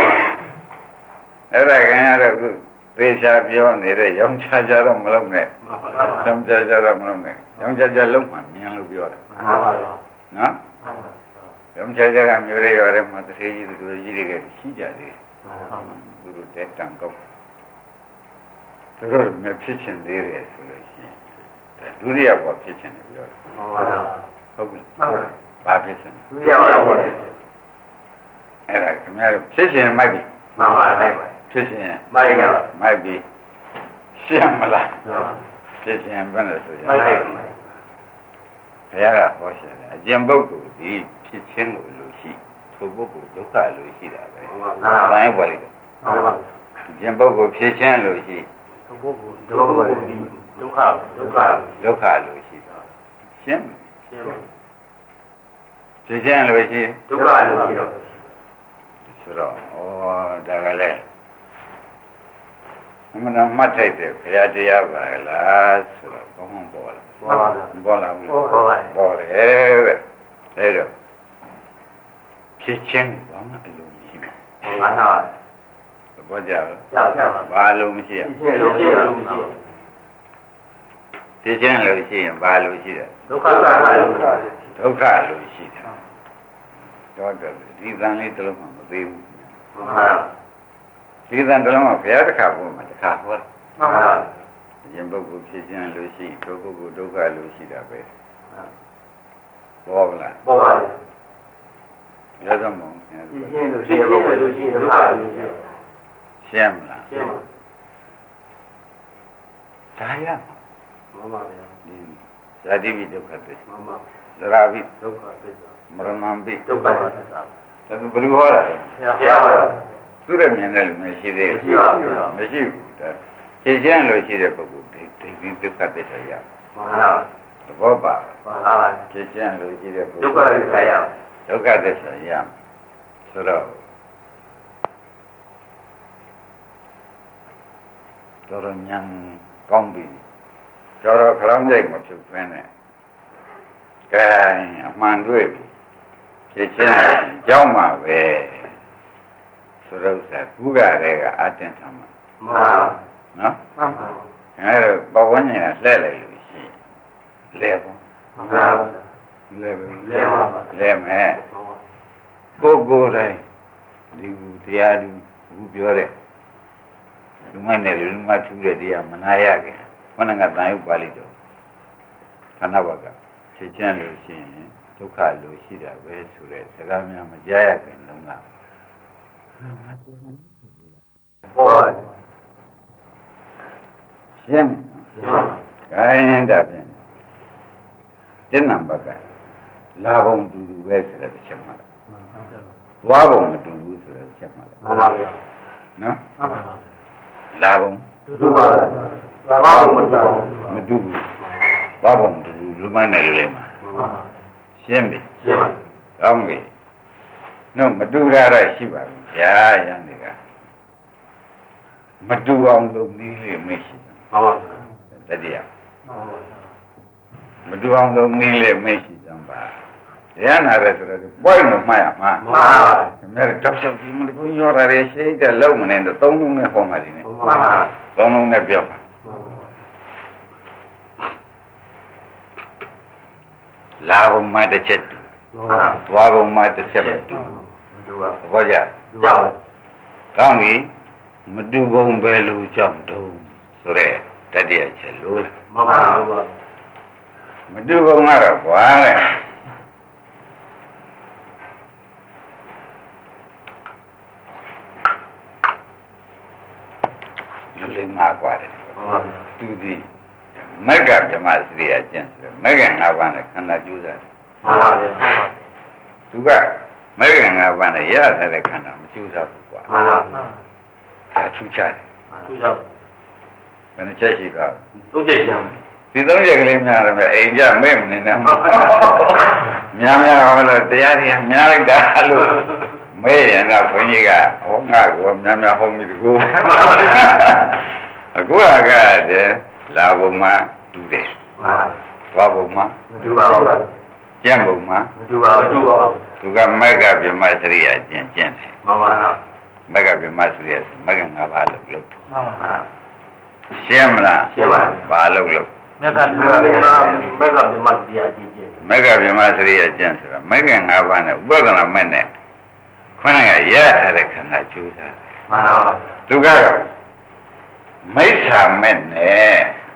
အဲ့ဒါခင်ဗျားတို့သေချာပြောနေတဲ့ရောင်ချာချာတော့မလုပ်နဲ့ရောင်ချာချာတော့မလုပ်နဲ့ရောင်ချာချာလုံးမှမြင်လို့ပြောတာမှန်ပါနော်ရောင်ချာချာကမျိုးရဲရတယ်မှာတစ်သေးကြီးသူတို့ကြီးတွေကရှိကြတယ်သူတို့တက်တန်ကောက်သူတို့မဖြစ်ချင်သေးတယ်ဆိုလို့ရှိရင်ဒုတိယဘောဖြစ်ချင်တယ်ပြောတယ်မှန်ပါဟုတ်ပြီဘာဖြစ်ချင်သူရပါဘူးအဲ့ဒါခင်ဗျားတို့ဖြစ်ချင်မိုက်ပြီမှန်ပါမိုက်ပါဖြစ်ချင်မိုက်ပါမိုက်ပြီရှင်းမလားဖြစ်ချင်ဘယ်နဲ့ဆိုရင်မိုက်ပါဘုရားကဟောရှင်တယ်အကျင့်ပုဂ္ဂိုလ်ဒီဖြစ်ခြင်းကိုလူရှိသူပုဂ္ဂိုလ်ဒုက္ခလူရှိတာပဲမှန်ပါဘာလဲပေါ်လိုက်တော့မှန်ပါအကျင့်ပုဂ္ဂိုလ်ဖြစ်ခြင်းလူရှိဒုက္ခဒုက္ခဒုက္ခဒုက္ခလူရှိတာရှင်းရှင်းပါဖြစ်ခြင်းလူရှိဒုက္ခလို့ရှိတော့ဆိုတော့ဩဒါကလည်းမနမှတ်ထိုက်တယ်ဘုရားတရားပါလားဆိုတော့ဘုံဘုံပေါ်လာမှန်ပါပေါ်လာဘူးဟုတ်ပါပေါ်တယ်တဲ့အဲဒါဖြစ်ခြင်းဘာမှအလိုမရှိဘူးမှန်ပါသဘောကျလားကြောက်ကြောက်ပါဘာလိုမရှိရရှင်းလို့ရှင်းလို့မရှိဖြစ်ခြင်းလိုရှိရင်ဘာလိုရှိတယ်ဒုက္ခကဒုက္ခဒုက္ခလိုရှိတယ်တော့ဒီသံလေးတစ်လုံးမှမသိဘူးမှန်ပါဒီသံတစ်လုံးကဘုရားတစ်ခါပေါ်မှာတစ်ခါဟောတယ်မှန်ပါရင်ပုဂ္ဂိုလ်ဖြစ်ခြင်းလိုရှိဒုက္ခကိုဒုက္ခလိုရှိတာပဲပေါ်လားပေါ်ပါရတော့မဟုတ်ဘူးရှင်းလို့ရှင်းလို့လို့ရှင်းဒုက္ခလို့ရှင်းရှင်းမလားရှင်းပါဒါရမှန်ပါဗျာဒီဇာတိပိဒုက္ခသစ္စာမှန်ပါသရာပိဒုက္ခသစ္စာမရဏံပိဒုက္ခသစ္စာဒါဘယ်လိုဟောတာလဲဘုရားပါသူရမြင်တယ်လို့မရှိသေးဘူးမရှိဘူးဒါဖြစ်ခြင်းလိုရှိတဲ့ပုဂ္ဂိုလ်ဒီဒုက္ခသစ္စာရမှန်ပါသဘောပါမှန်ပါဖြစ်ခြင်းလိုရှိတဲ့ပုဂ္ဂိုလ်ဒုက္ခသစ္စာရဒုက္ခသစ္စာရဖြဆိုတော့တော်တော်ညံကောင်းပြီတော်တော်ခလောင်းကြိုက်မဖြစ်ဖ ೇನೆ ကဲအမှန်တွေ့ပြီဖြစ်ချင်းကြောင်းမှာပဲဆိုတော့ကူကလည်းကအတင်းဆောင်မှာမှန်ပါနော်မှန်ပါအဲတော့ပဝန်းကျင်ကလှည့်လိုက်လို့ရှိလဲပေါ့မှန်ပါလဲမယ်ကိုတိုင်းဒီတရားဒီဘူးပြောတဲ့လူမနဲ့လူမထူးတဲ့တရားမနာရခင်ခொနကတန်ရုပ်ပါဠိတော်ခန္ဓာဘကဖြစ်ချမ်းလို့ရှိရင်ဒုက္ခလို့ရှိတာပဲဆိုတဲ့စကားများမကြားရခင်လုံးကဟုတ်ရှင်းခိုင်းတာဖြင့်တဲ့နံပါတ်ကလာဘုံတူတူပဲဆိုတဲ့ချက်မှာဝါဘုံမတူဘူးဆိုတဲ့ချက်မှာမှန်ပါဗျာနော်မှန်ပါလာဘုံတူပါလာဘုံမတူဘူးဝါဘုံတူလူမနဲ့လူလေးမှာရှင်းပြီရှင်းပါကောင်းပြီနော်မတူတာတော့ရှိပါဘူးဗျာရန်တွေကမတူအောင်လုပ်နည်းလေးမရှိဘူးမှန်ပါတတိယမတူအောင်လုပ်နည်းလေးမရှိသံပါရန်နာရဲဆိုတော့ပွိုင်းလို့မှားရမှာမှန်ပါခင်ဗျားတောက်လျှောက်ဒီမလို့ရောတာရရှိတဲ့လုံးမနေတော့သုံးလုံးနဲ့ဟောမှဒီနေ့မှန်ပါသုံးလုံးနဲ့ပြောပါလာဘုံမှာတစ်ချက်တူသွားဘုံမှာတစ်ချက်ပဲတူဘောကြကြောက်ကောင်းပြီမတူဘုံပဲလို့ကြောက်တုံးဆိုတဲ့တတိယချက်လို့မှန်ပါမတူဘုံကတော့ကွာတဲ့လူလေးမှာကွာတယ်သူဒီမက္ကဗြဟ္မစရိယကျင့်ဆိုမက္က၅ပါးနဲ့ခန္ဓာကျူးစားမှန်ပါဗျာသူကမက္က၅ပါးနဲ့ရတဲ့ခန္ဓာမကျူးစားဘူးကွာမှန်ပါဒါထူးခြားတယ်ထူးခြားဘယ်နှချက်ရှိပါသုံးချက်ရှိဒီသုံးချက်ကလေးများတယ်အိမ်ကြမဲ့မနေနဲ့များဟောလို့တရားတွေများလိုက်တာလို့မဲရင်တော့ဘုန်းကြီးကဟောငါကများဟောမိတကူအခုကတည်းလာဘုံမှာတူတယ်သွားဘုံမှာမတူပါဘူးကျင့်ဘုံမှာမတူပါဘူးသူကမက္ကဗြဟ္မစရိယကျင့်တယ်မှန်ပါမက္ကဗြဟ္မစရိယမက္က၅ပါးလို့လုပ်မှန်ပါရှင်းမလားရှင်းပါဘာလုပ်မက္ကဗြဟ္မစရိယကျင့်မက္ကဗြဟ္မစရိယကျင့်ဆိုတာမက္က၅ပါးနဲ့ဥပဒနာမဲ့နဲ့ခொနကရထားတဲ့ခန္ဓာကျိုးစားမှန်ပါသူကတော့မိစ္ဆာမဲ့နဲ့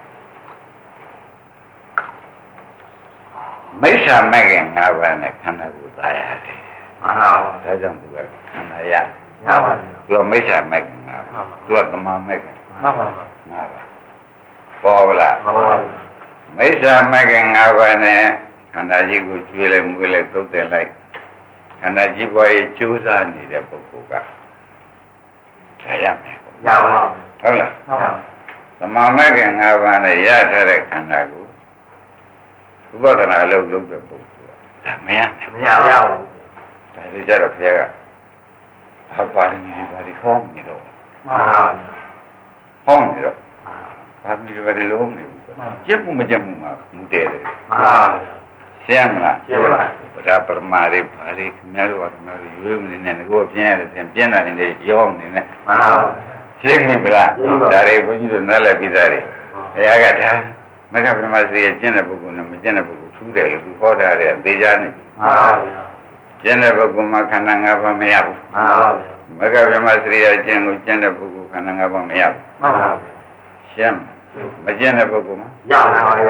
မိစ္ဆာမဲ့က၅ပါးနဲ့ခန္ဓာကိုသာရတယ်မှန်ပါဒါကြောင့်သူကခန္ဓာရပါသူကမိစ္ဆာမဲ့က၅ပါးသူကသမာမဲ့ကမှန်ပါ၅ပါးပေါ်လားမှန်ပါမိစ္ဆာမဲ့က၅ပါးနဲ့ခန္ဓာကြီးကိုကျွေးလိုက်မွေးလိုက်သုတ်တယ်လိုက်ခန္ဓာကြီးပေါ်ရေးကျိုးစားနေတဲ့ပုဂ္ဂိုလ်ကဒါရမယ်ရပါဟုတ်လားဟုတ်ပါသမာမဲ့က၅ပါးနဲ့ရထားတဲ့ခန္ဓာကိုဥပဒနာလုပ်တဲ့ပုဂ္ဂိုလ်ကဒါမရဘူးဒါဒီကြတော့ဘုရားကဘာပါရမီဘာဒီဟောနေတော့မှန်ပါဟောနေတော့ဘာဒီဘာဒီလုံးနေဘူးကျက်မှုမကျက်မှုမှာမူတည်တယ်မှန်ပါရှင်းမလားရှင်းပါဒါပရမရိဘာရိခင်ဗျားတို့ကခင်ဗျားတို့ရွေးမနေနဲ့ကိုပြင်းရတယ်ပြင်းတာနေရောနေနဲ့မှန်ပါရှင်းပြီလားဒါတွေဘုန်းကြီးတို့နားလည်ပြီးသားတွေဘုရားကဒါမက္ခဗြဟ္မစရိယကျင့်တဲ့ပုဂ္ဂိုလ်နဲ့မကျင့်တဲ့ပုဂ္ဂိုလ်ထူးတယ်လို့သူဟောတာတဲ့အသေးချာနေမှန်ပါကျင့်တဲ့ပုဂ္ဂိုလ်မှာခန္ဓာ၅ပါးမရဘူးမှန်ပါမက္ခဗြဟ္မစရိယကျင့်ကိုကျင့်တဲ့ပုဂ္ဂိုလ်ခန္ဓာ၅ပါးမရဘူးမှန်ပါရှင်းမကျင့်တဲ့ပုဂ္ဂိုလ်မှာရပါရ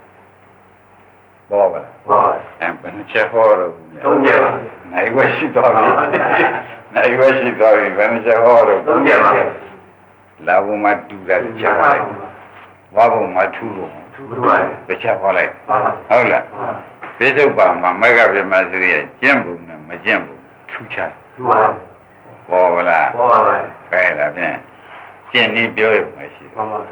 ပေါ်ပါလားဘယ်နှချက်ဟောတော့သုံးချက်ပါနိုင်ဝရှိတော်ပြီနိုင်ဝရှိတော်ပြီဘယ်နှချက်ဟောတော့သုံးချက်ပါလာဘုံမှာတူတာချက်ပါလိုက်ဝါဘုံမှာထူလို့ထူပါတစ်ချက်ဟောလိုက်ဟုတ်လားပိဿုပ္ပါမှာမက္ခဗြဟ္မစရိယကျင့်ပုံနဲ့မကျင့်ပုံထူချထူပါပေါ်ပါလားပေါ်ပါပါခဲတာဖြင့်ကျင့်ပြီးပြောရမှာရှိတယ်မှန်ပါ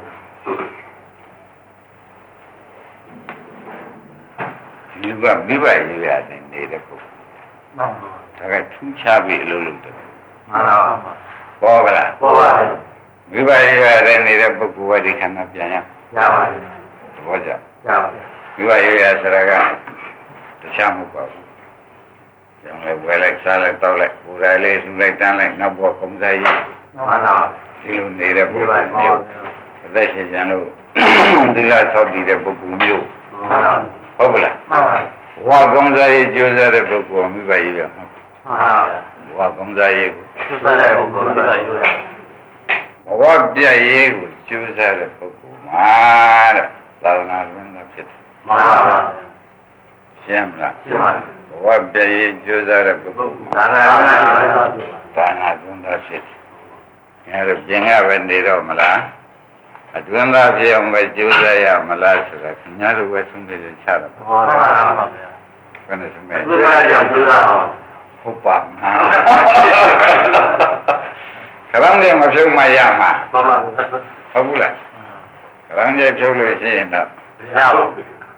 ဒီကမိဘရေးရတယ်နေတဲ့ပုဂ္ဂိုလ်ဒါကထူးခြားပြီးအလုပ်လုပ်တယ်မှန်ပါပါပေါ်ပါလားပေါ်ပါဘူးဝိပါယရတဲ့နေတဲ့ပုဂ္ဂိုလ်ကဒီခန္ဓာပြန်ရရပါပြီသဘောကျရပါပြီဝိပါယရဆိုတာကတခြားမဟုတ်ပါဘူးကျောင်းလဲဝယ်လိုက်စားလိုက်တောက်လိုက်ပူရလေးလှူလိုက်တန်းလိုက်နောက်ဘောကုံစားရေးမှန်ပါပါဒီလိုနေတဲ့ပုဂ္ဂိုလ်မျိုးအသက်ရှင်ကြလို့သီလဆောက်တည်တဲ့ပုဂ္ဂိုလ်မျိုးမှန်ပါဟုတ်ပါလားမှန်ပါဘဝကုံစားရေးကြိုးစားတဲ့ပုဂ္ဂိုလ်မိဘကြီးပဲဟုတ်မှန်ပါဘဝကုံစားရေးကိုသူစားတဲ့ပုဂ္ဂိုလ်ကရိုးရဘဝပြည့်ရေးကိုကြိုးစားတဲ့ပုဂ္ဂိုလ်မှာတဲ့သာသနာ့ဝင်တာဖြစ်တယ်မှန်ပါပါရှင်းမလားရှင်းပါပြီဘဝပြည့်ရေးကြိုးစားတဲ့ပုဂ္ဂိုလ်မှာဒါနပါပါသာသနာ့ဝင်တာဖြစ်တယ်အဲဒါပြင်ရပဲနေတော့မလားအတွင်းသားဖြစ်အောင်ပဲကြိုးစားရမလားဆိုတာခင်ဗျားတို့ပဲဆုံးဖြတ်ချတာပါမှန်ပါပါဘယ်နဲ့ဆုံးဖြတ်သူစားကြောင့်သူစားအောင်ဟုတ်ပါမှာခရမ်းတယ်မဖြုတ်မှရမှာမှန်ပါဟုတ်ဘူးလားခရမ်းတယ်ဖြုတ်လို့ရှိရင်တော့ရပါဘူး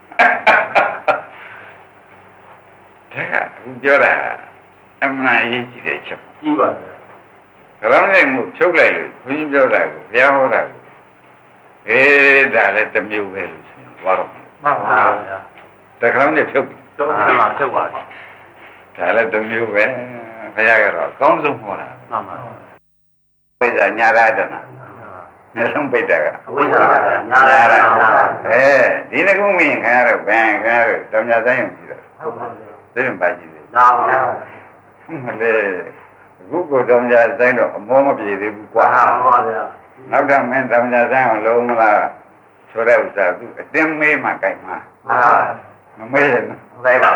ဒါကသူပြောတာအမှန်အရေးကြီးတဲ့ချက်ကြီးပါဗျာခရမ်းတယ်မှုဖြုတ်လိုက်လို့ဘုန်းကြီးပြောတာကိုဘုရားဟောတာကိုဒါလည်းတစ်မျိုးပဲလို့ဆိုရင်သွားတော့မှန်ပါဗျာတခရမ်းတယ်ဖြုတ်ပြီတော့မှန်ထုတ်ပါဒါလည်းတစ်မျိုးပဲဘုရားကတော့အကောင်းဆုံးဟောတာမှန်ပါပိဿာညာရတနာနှလုံးပိဿာကအဝိဇ္ဇာညာရတာဒီနှကုမင်းခံရတော့ဘန်ခံရတော့တောင်ညာဆိုင်ရုံကြည့်တော့ဟုတ်ပါဗျာသိရင်ပါကြည့်တယ်နာပါဗျာမလဲအခုကိုတောင်ညာဆိုင်တော့အမောမပြေသေးဘူးကွာဟုတ်ပါဗျာနောက်တော့မင်းတောင်ညာဆိုင်အောင်လုံးမလားဆိုတဲ့ဥစ္စာသူအတင်းမေးမှကြိုက်မှာမှန်ပါမမေးရင်သိပါ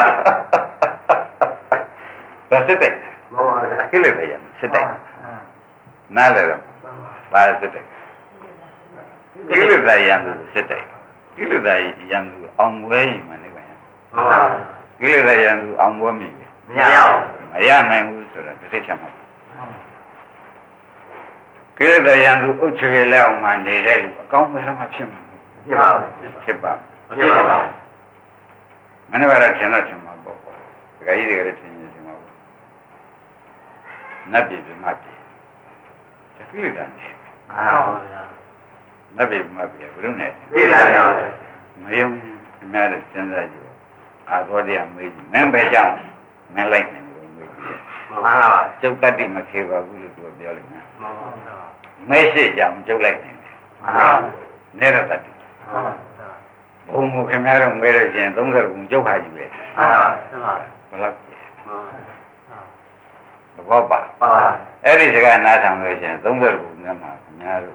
ဒါစစ်တယ်မှန်ပါဗျာခိလေပဲရစစ်တယ်နားလေတော့ပါစစ်တယ်ကိလေသာရံသူစစ်တယ်ကိလေသာရံသူအောင်ဝဲရင်မနေပါဘူးမှန်ပါကိလေသာရံသူအောင်ဝဲမိတယ်မရဘူးမရနိုင်ဘူးဆိုတာတစ်ချက်မှကိလေသာရံသူဥစ္စေလက်အောင်မှနေတဲ့လူအကောင်းဆုံးမှဖြစ်မှာဖြစ်ပါဘူးဖြစ်ပါဖြစ်ပါဘူးမနေ့ကလည်းထင်တော့ထင်မှာပေါ့ဒကာကြီးတွေကလည်းထင်နေမှာပေါ့နတ်ပြည်ပြမပြည်တခိလေသာနေမှန်ပါဗျာနတ်ပြည်ပြမပြည်ဘယ်လိုနဲ့သိလာရောမယုံအများနဲ့စဉ်းစားကြည့်အာသောတရားမေးကြည့်မင်းပဲကြောင်းမင်းလိုက်နေလို့မေးကြည့်မှန်ပါပါကျုပ်တတ်တိမခေပါဘူးလို့သူပြောလိုက်တယ်မှန်ပါဗျာမဲရှိကြောင်ကျုပ်လိုက်နေတယ်မှန်ပါနေရတတ်တိမှန်ပါဘုံဘုံခင်ဗျားတို့မဲလို့ရှင်30ခုကျုပ်ဟာယူတယ်မှန်ပါမှန်ပါဘယ်လောက်မှန်သဘောပါပါအဲ့ဒီစကားနားထောင်လို့ရှင်30ခုနဲ့မှခင်ဗျားတို့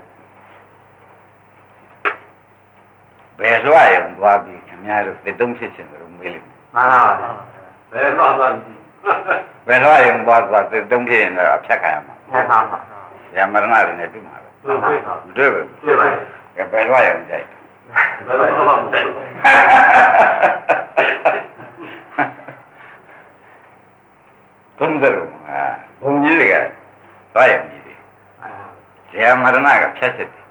ဘယ်လွှတ်ရုံသွားပြီးခင်ဗျားတို့တစ်တုံးဖြစ်ရှင်တို့မေးလိုက်မှန်ပါဘယ်တော့မှဘယ်လွှတ်ရုံသွားတစ်တုံးဖြစ်ရင်တော့အဖြတ်ခံရမှာမှန်ပါမှန်ရမရဏတွေနဲ့တွေ့မှာပဲပါတွေ့ပဲပြပါဘယ်လွှတ်ရုံကြိုက်ဘယ်တော့မှမသိဘူးသုံးသရုံဟာဘုံကြီးတွေကသွားရုံကြီးတွေဇေယမရဏကဖြတ်စစ်တယ်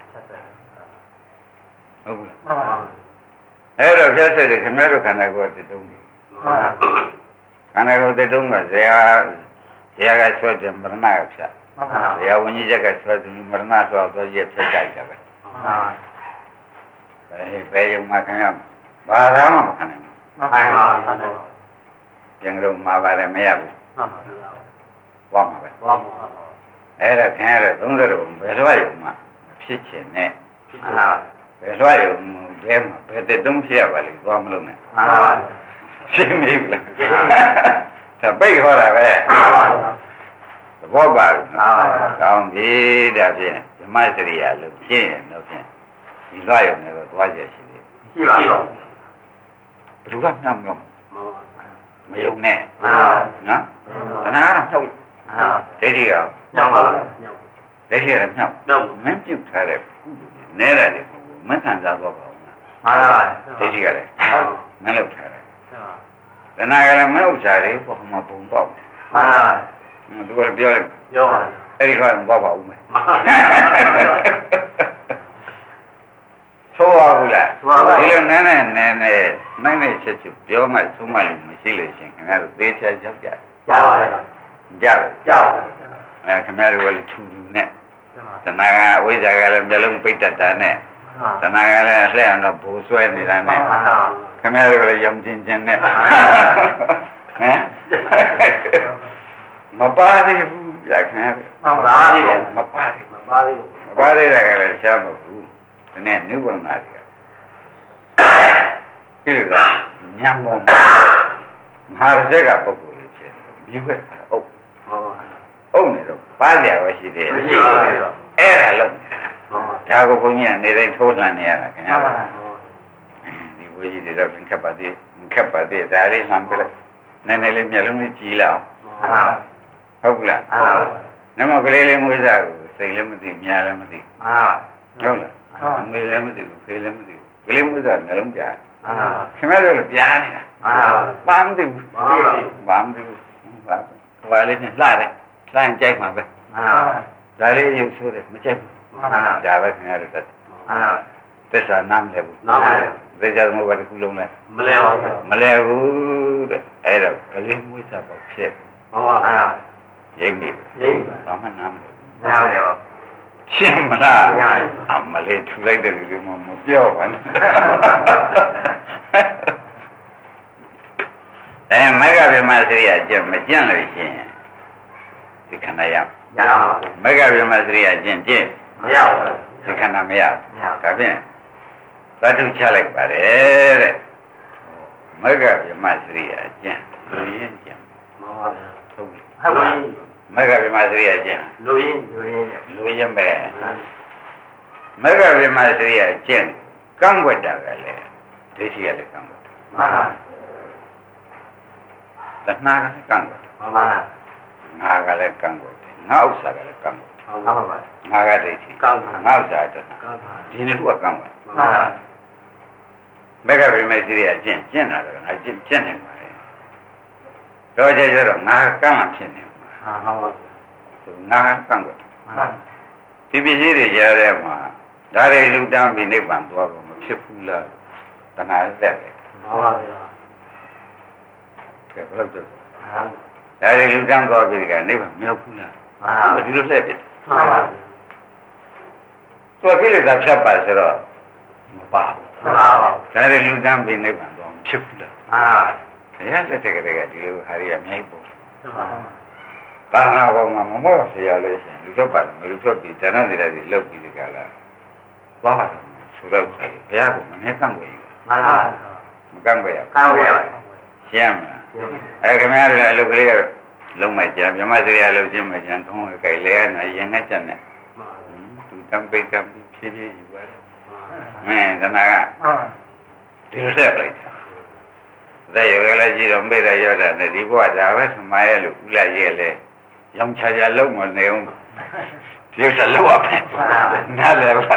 ဟုတ်ဘူးမှန်ပါအဲ့တော့ဖြတ်စစ်တယ်ခင်ဗျားတို့ခန္ဓာကိုယ်တည်တုံးတယ်မှန်ပါခန္ဓာကိုယ်တည်တုံးကဇေယကဆွဲတယ်မရဏကဖြတ်မှန်ပါဇေယဝဉ္ကြီးချက်ကဆွဲတယ်မရဏဆိုတော့ရဖြတ်ကြိုက်တယ်ပဲမှန်ပါဘယ်ရုံမှာခင်ဗျာဘာသာမှမခံနိုင်ဘူးမှန်ပါမှန်ပါကျန်တော့မှာပါတယ်မရဘူးမှန်ပါဝါမှာပဲဘာမှမအဲ့ဒါခင်ဗျားတို့30ရုံဘယ်လွှတ်ရုံမှာဖြစ်ချင်နဲ့ဖြစ်လာဘယ်လွှတ်ရုံဘယ်မှာဘယ်တတုံးဖြစ်ရပါလိမ့်သွားမလို့နဲ့မှန်ပါရှင်းပြီလားဒါပိတ်ခေါ်တာပဲမှန်ပါသဘောပါလို့မှန်ပါကောင်းပြီဒါဖြင့်ဓမ္မစရိယာလို့ရှင်းရင်တော့ဖြင့်ဒီလွှတ်ရုံနဲ့တော့သွားကြရှိသေးတယ်ရှိပါဘူးဘယ်သူကနှောက်နှောက်မယုံနဲ့မှန်ပါနော်တဏှာကတော့နှောက်မှန်ပါဒိဋ္ဌိကညောင်းပါဒိဋ္ဌိကလည်းနှောက်ညောင်းမင်းပြုတ်ထားတဲ့နဲရတယ်မခံစားတော့ပါဘူးမှန်ပါဒိဋ္ဌိကလည်းမလုပ်ထားတယ်မှန်ပါတဏှာကလည်းမလုပ်စားတယ်ဘုမဘုံတော့မှန်ပါသူကပြောတယ်ပြောပါအဲ့ဒီကတော့ဘောပါဦးမယ်ဆိုပါဘူးလားဒီလိုနဲချက်ချက်ပြောမှသုံးမှလို့မရှိလို့ရှင်ခင်ဗျားတို့သေချာရောက်ကြတယ်ကြားပါရဲ့ကြားကြားခင်ဗျားတို့ကလည်းထူထူနဲ့တဏှာကအဝိဇ္ဇာကလည်းမျိုးလုံးပိတ်တတ်တာနဲ့တဏှာကလည်းအလှည့်အောင်တော့ဘူဆွဲနေတာနဲ့ခင်ဗျားတို့ကလည်းယုံကျင်ခြင်းနဲ့ဟမ်မပါသေးဘူးဗျာခင်ဗျားမပါသေးဘူးမပါသေးဘူးမပါသေးတာကလည်းရှားမဟုတ်ဘူးဒီနေ့နုဘုံနာတွေကဒီလိုညံမောမဟာရစေကပုဂ္ဂိုလ်တွေဖြစ်ပြီးခွဲအုပ်အုပ်နေတော့ပါးကြရရှိတယ်မရှိပါဘူးအဲ့ဒါလုံးဒါကိုဘုန်းကြီးကနေတိုင်းထိုးလှန်နေရတာခင်ဗျာဒီဘုန်းကြီးတွေတော့ခက်ပါသေးဒါလေးလှမ်းပြလိုက်နည်းနည်းလေးမျက်လုံးလေးကြည်လောက်ဟုတ်ကလားနမကလေးလေးမွေးစားကိုစိတ်လည်းမသိညာလည်းမသိဟုတ်လားမေလည်းမသိဘူးဖေလည်းမသိဘူးကလေးမွေးစားနှလုံးကြားခင်ဗျားတို့လည်းပြားနေတာဘာမှမသိဘူးဘာမှမသိဘူးဘာလေးနဲ့လှတယ်လှရင်ကြိုက်မှာပဲဒါလေးရုပ်ဆိုးတယ်မကြိုက်ဘူးဒါပဲခင်ဗျားတို့တက်သစ္စာနားမလဲဘူးသစ္စာသမုပ္ပါဒ်တစ်ခုလုံးလဲမလဲဘူးတဲ့အဲ့တော့ကလေးမွေးစားပေါ့ဖြစ်ရိပ်နေဘာမှနားမလဲရှင်းမလားအမလေးထူလိုက်တယ်လူမပြောပါနဲ့မဂ္ဂဗြဟ္မစရိယကျင့်မကျင့်လို့ရှိရင်ဒီခန္ဓာရမဂ္ဂဗြဟ္မစရိယကျင့်မရဘူးဒီခန္ဓာမရဒါဖြင့်သတ္တုချလိုက်ပါတယ်တဲ့မဂ္ဂဗြဟ္မစရိယကျင့်လူရင်းကျင့်ဟုတ်ပါဘူးမဂ္ဂဗြဟ္မစရိယကျင့်လူရင်းပဲမဂ္ဂဗြဟ္မစရိယကျင့်ကန့်ွက်တာကလည်းဒိဋ္ဌိကလည်းကန့်ွက်တာမှန်ပါတဏှာကလည်းကန့်ွက်မှန်ပါငါကလည်းကန့်ွက်တယ်ငါဥစ္စာကလည်းကန့်ွက်မှန်ပါပါငါကဒိဋ္ဌိကန့်ွက်ငါဥစ္စာတဏှာဒီနှစ်ခုကကန့်ွက်မှန်ပါမဂ္ဂဗြဟ္မစရိယကျင့်တာကငါကျင့်နေပါလေတော့ကျတော့ငါကန့်မှဖြစ်နေမှာဟုတ်ပါငါကန့်ွက်ဒီပစ္စည်းတွေကြားထဲမှာဒါတွေလူတန်းပြီးနိဗ္ဗာန်သွားဖို့မဖြစ်ဘူးလားတဏှာတက်တယ်မှန်ပါဗျာကဲဘယ်လိုလဲဒါတွေလူတန်းသွားပြီးကနိဗ္ဗာန်မရောက်ဘူးလားဒီလိုလှည့်ပြတယ်မှန်ပါသူကိလေသာဖြတ်ပါဆိုတော့မပါဘူးမှန်ပါဒါတွေလူတန်းပြီးနိဗ္ဗာန်သွားမဖြစ်ဘူးလားဘုရားလက်ထက်ကတည်းကဒီလိုဟာရီအများကြီးပေါ့ဘာသာပေါ်မှာမမောဆရာလို့ရှိရင်လူတော့ပါတယ်လူတော့ပြီးဇာနတိရတွေလောက်ပြီးဒီကလာသွားပါတယ်ဆိုတော့ဘုရားကမနဲ့ကန့်ွယ်ယူမှန်ပါမကန့်ွယ်ရကန့်ွယ်ရရှင်းမလားခင်ဗျားတို့လည်းအလုပ်ကလေးလုံးမကြံမြမစရိယလုပ်ခြင်းမကြံထုံးကြိုက်လဲနာရင်နဲ့ချက်နဲ့သူတံပိတ်ကံဖြည်းဖြည်းယူပါတယ်မင်းကနာကဒီလိုဆက်လိုက်ဒါရောလည်းကြည့်တော့မေ့ရရတာနဲ့ဒီဘဝဒါပဲသမားရဲ့လို့ဥလိုက်ရဲ့လေရောင်ချာလုံးမနေအောင်ဒီဥစ္စာလောက်ပါနားလဲပါ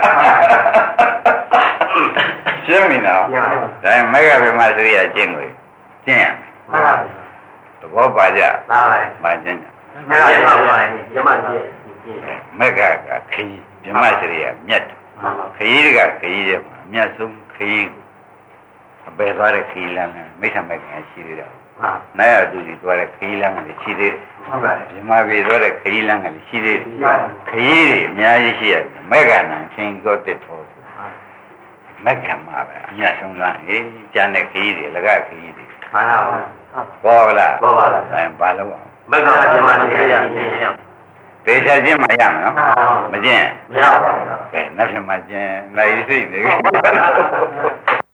ရှင်းပြီနော်ဒါမဂ္ဂဗြဟ္မစရိယကျင့်ကိုကျင့်ရမယ်သဘောပါကြပါကျင့်ကြမဂ္ဂဗြဟ္မမဂ္ဂကခရီးဗြဟ္မစရိယမြတ်ခရီးကခရီးတဲ့မှာအမြတ်ဆုံးခရီးအပယ်သွားတဲ့ခရီးလမ်းနဲ့မိစ္ဆာမဂ္ဂင်ရှိသေးတယ်နိုင်ရသူကြီးသွားတဲ့ခရီးလမ်းကလည်းရှိသေးတယ်ဟုတ်ပါဘူးဗြဟ္မပြေသွားတဲ့ခရီးလမ်းကလည်းရှိသေးတယ်ခရီးတွေအများကြီးရှိရတယ်မဂ္ဂနာချင်းကိုတက်တော်မဂ္ဂမှာပဲအမြတ်ဆုံးလမ်းဟေးကျန်တဲ့ခရီးတွေလကခရီးတွေမှန်ပါဘောလားဘောပါလားဘာလို့အောင်မဂ္ဂဗြဟ္မစရိယကျင့်တေချာချင်းမရမနော်မကျင့်မရပါဘူးကဲနောက်ထပ်မှကျင့်နိုင်စိတ်နေ